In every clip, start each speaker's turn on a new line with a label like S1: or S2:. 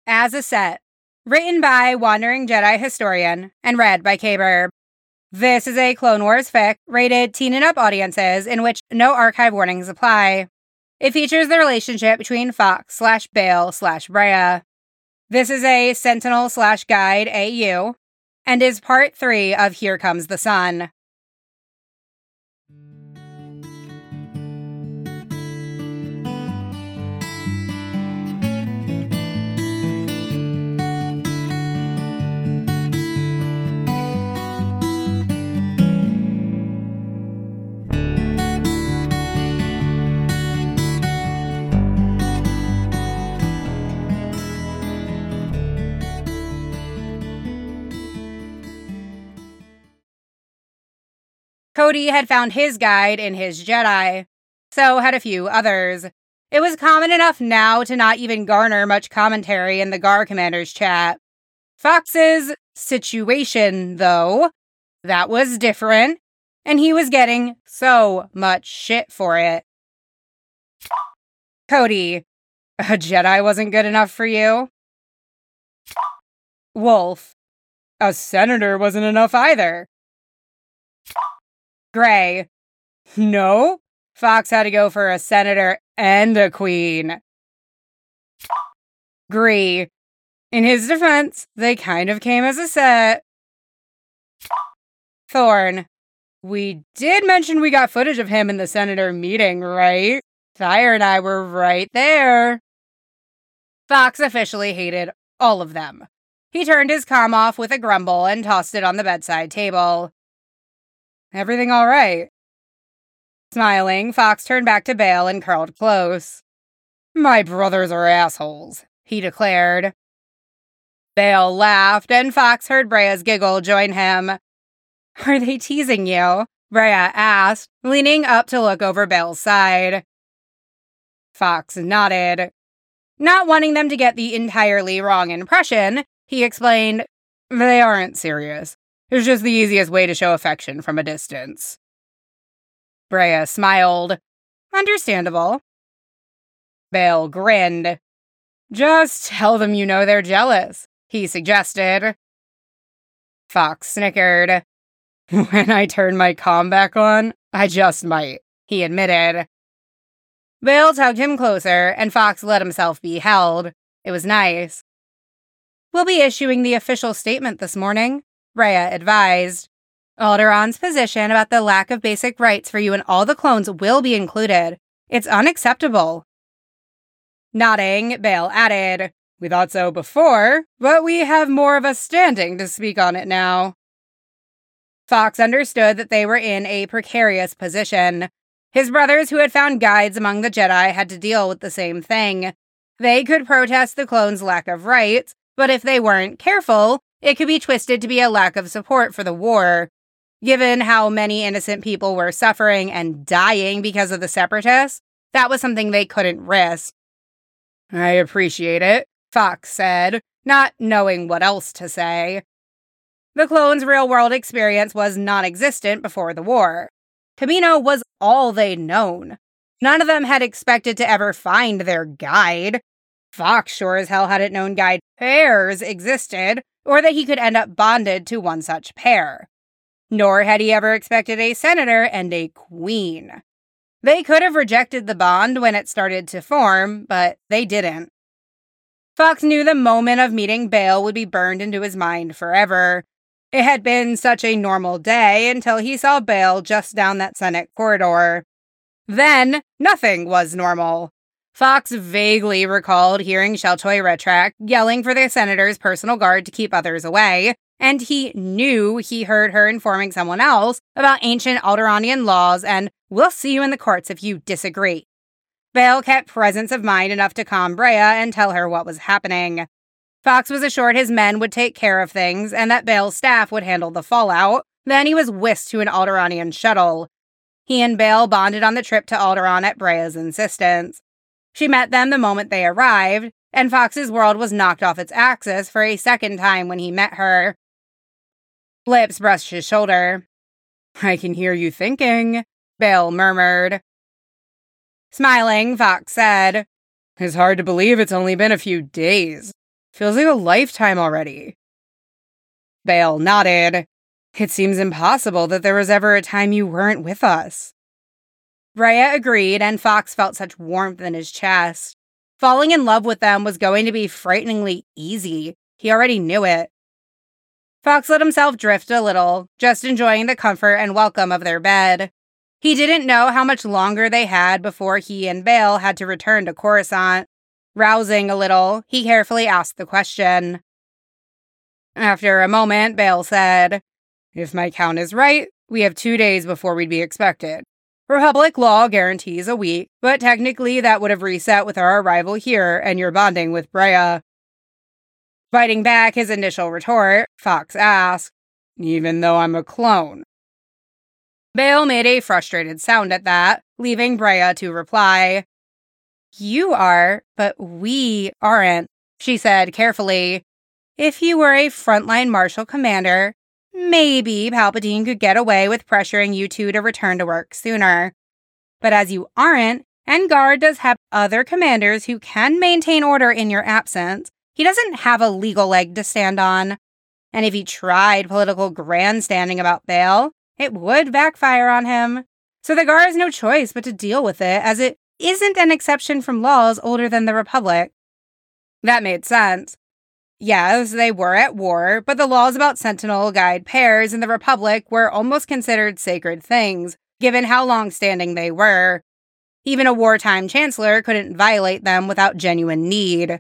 S1: As a Set, written by Wandering Jedi Historian and read by K-Burb. This is a Clone Wars fic rated teen and up audiences in which no archive warnings apply. It features the relationship between Fox/Bail/Breha. This is a Sentinel/Guide AU and is part 3 of Here Comes the Sun. Cody had found his guide in his Jedi. So had a few others. It was common enough now to not even garner much commentary in the GAR Commander's chat. Fox's situation, though, that was different, and he was getting so much shit for it. Cody, a Jedi wasn't good enough for you? Wolf, a senator wasn't enough either. Gray, no, Fox had to go for a senator and a queen. Gree, in his defense, they kind of came as a set. Thorn, we did mention we got footage of him in the senator meeting, right? Thyre and I were right there. Fox officially hated all of them. He turned his comm off with a grumble and tossed it on the bedside table. Everything all right? Smiling, Fox turned back to Bail and curled close. My brothers are assholes, he declared. Bail laughed, and Fox heard Breha's giggle join him. Are they teasing you? Breha asked, leaning up to look over Bail's side. Fox nodded. Not wanting them to get the entirely wrong impression, he explained, they aren't serious. It's just the easiest way to show affection from a distance. Breha smiled. Understandable. Bail grinned. Just tell them you know they're jealous, he suggested. Fox snickered. When I turn my comm back on, I just might, he admitted. Bail tugged him closer, and Fox let himself be held. It was nice. We'll be issuing the official statement this morning, Breha advised. Alderaan's position about the lack of basic rights for you and all the clones will be included. It's unacceptable. Nodding, Bail added, we thought so before, but we have more of a standing to speak on it now. Fox understood that they were in a precarious position. His brothers who had found guides among the Jedi had to deal with the same thing. They could protest the clones' lack of rights, but if they weren't careful, it could be twisted to be a lack of support for the war. Given how many innocent people were suffering and dying because of the Separatists, that was something they couldn't risk. I appreciate it, Fox said, not knowing what else to say. The clones' real-world experience was non-existent before the war. Kamino was all they'd known. None of them had expected to ever find their guide. Fox sure as hell hadn't known guide pairs existed, or that he could end up bonded to one such pair. Nor had he ever expected a senator and a queen. They could have rejected the bond when it started to form, but they didn't. Fox knew the moment of meeting Bail would be burned into his mind forever. It had been such a normal day until he saw Bail just down that Senate corridor. Then, nothing was normal. Fox vaguely recalled hearing Sheltoy Retrak yelling for the senator's personal guard to keep others away, and he knew he heard her informing someone else about ancient Alderaanian laws and we'll see you in the courts if you disagree. Bail kept presence of mind enough to calm Breha and tell her what was happening. Fox was assured his men would take care of things and that Bail's staff would handle the fallout. Then he was whisked to an Alderaanian shuttle. He and Bail bonded on the trip to Alderaan at Breha's insistence. She met them the moment they arrived, and Fox's world was knocked off its axis for a second time when he met her. Lips brushed his shoulder. I can hear you thinking, Bail murmured. Smiling, Fox said, It's hard to believe it's only been a few days. Feels like a lifetime already. Bale nodded. It seems impossible that there was ever a time you weren't with us. Brea agreed, and Fox felt such warmth in his chest. Falling in love with them was going to be frighteningly easy. He already knew it. Fox let himself drift a little, just enjoying the comfort and welcome of their bed. He didn't know how much longer they had before he and Bale had to return to Coruscant. Rousing a little, he carefully asked the question. After a moment, Bale said, "If my count is right, we have 2 days before we'd be expected. Republic law guarantees a week, but technically that would have reset with our arrival here and your bonding with Brea." Biting back his initial retort, Fox asked, "Even though I'm a clone?" Bale made a frustrated sound at that, leaving Brea to reply. "You are, but we aren't," she said carefully. "If you were a frontline Marshal commander, maybe Palpatine could get away with pressuring you two to return to work sooner. But as you aren't, and Guard does have other commanders who can maintain order in your absence, he doesn't have a legal leg to stand on. And if he tried political grandstanding about Bale, it would backfire on him. So the Guard has no choice but to deal with it, as it isn't an exception from laws older than the Republic." That made sense. Yes, they were at war, but the laws about Sentinel Guide pairs in the Republic were almost considered sacred things, given how long-standing they were. Even a wartime chancellor couldn't violate them without genuine need.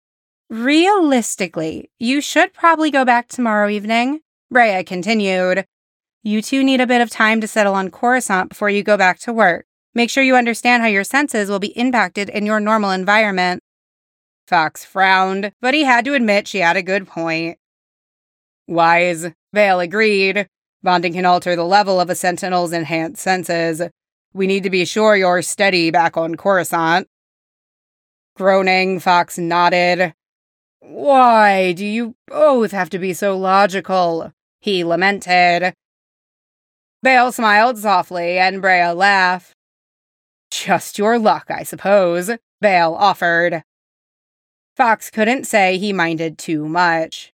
S1: "Realistically, you should probably go back tomorrow evening," Brea continued. "You two need a bit of time to settle on Coruscant before you go back to work. Make sure you understand how your senses will be impacted in your normal environment." Fox frowned, but he had to admit she had a good point. "Wise," Bale agreed. "Bonding can alter the level of a Sentinel's enhanced senses. We need to be sure you're steady back on Coruscant." Groaning, Fox nodded. "Why do you both have to be so logical?" he lamented. Bale smiled softly, and Brea laughed. "Just your luck, I suppose," Bale offered. Fox couldn't say he minded too much.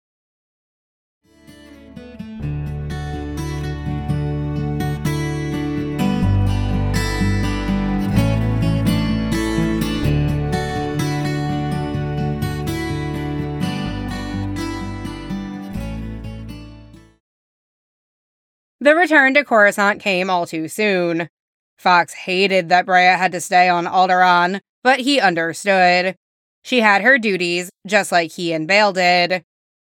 S1: The return to Coruscant came all too soon. Fox hated that Brea had to stay on Alderaan, but he understood. She had her duties, just like he and Bale did.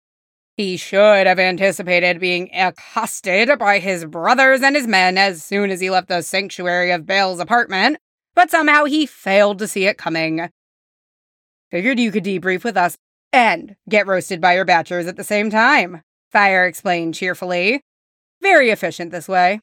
S1: He should have anticipated being accosted by his brothers and his men as soon as he left the sanctuary of Bale's apartment, but somehow he failed to see it coming. "Figured you could debrief with us and get roasted by your batchers at the same time," Fire explained cheerfully. "Very efficient this way."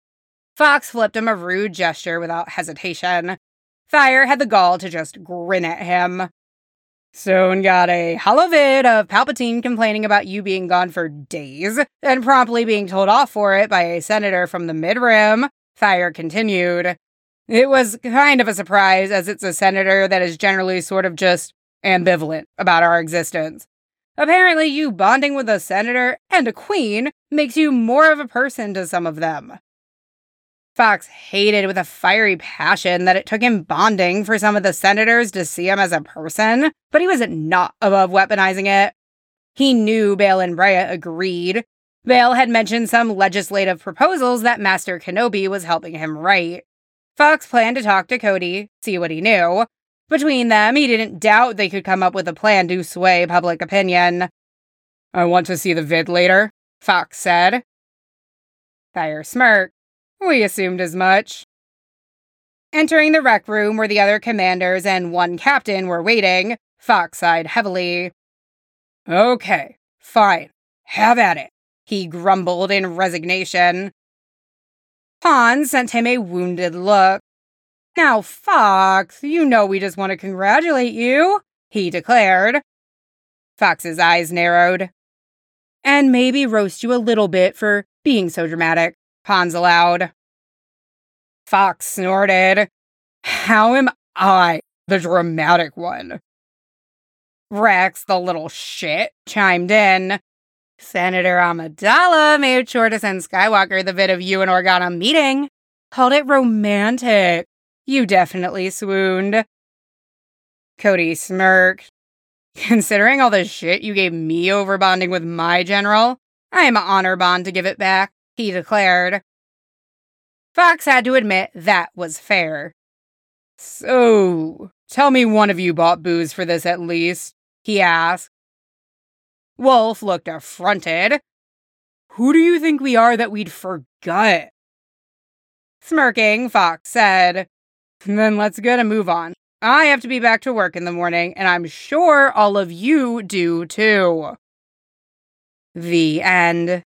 S1: Fox flipped him a rude gesture without hesitation. Fire had the gall to just grin at him. "Soon got a holovid of Palpatine complaining about you being gone for days, and promptly being told off for it by a senator from the Mid-Rim," Fire continued. "It was kind of a surprise, as it's a senator that is generally sort of just ambivalent about our existence. Apparently you bonding with a senator and a queen makes you more of a person to some of them." Fox hated with a fiery passion that it took him bonding for some of the senators to see him as a person, but he was not above weaponizing it. He knew Bale and Brea agreed. Bale had mentioned some legislative proposals that Master Kenobi was helping him write. Fox planned to talk to Cody, see what he knew. Between them, he didn't doubt they could come up with a plan to sway public opinion. "I want to see the vid later," Fox said. Fire smirked. "We assumed as much." Entering the rec room where the other commanders and one captain were waiting, Fox sighed heavily. "Okay, fine. Have at it," he grumbled in resignation. Pons sent him a wounded look. "Now, Fox, you know we just want to congratulate you," he declared. Fox's eyes narrowed. "And maybe roast you a little bit for being so dramatic," Pons allowed. Fox snorted. "How am I the dramatic one?" Rex, the little shit, chimed in. Senator Amidala made sure to send Skywalker the vid of you and Organa meeting. Called it romantic. You definitely swooned. Cody smirked. Considering all the shit you gave me over bonding with my general, I am honor bond to give it back, he declared. Fox had to admit that was fair. So, tell me one of you bought booze for this at least, he asked. Wolf looked affronted. Who do you think we are that we'd forget? Smirking, Fox said, Then let's get a move on. I have to be back to work in the morning, and I'm sure all of you do too. The end.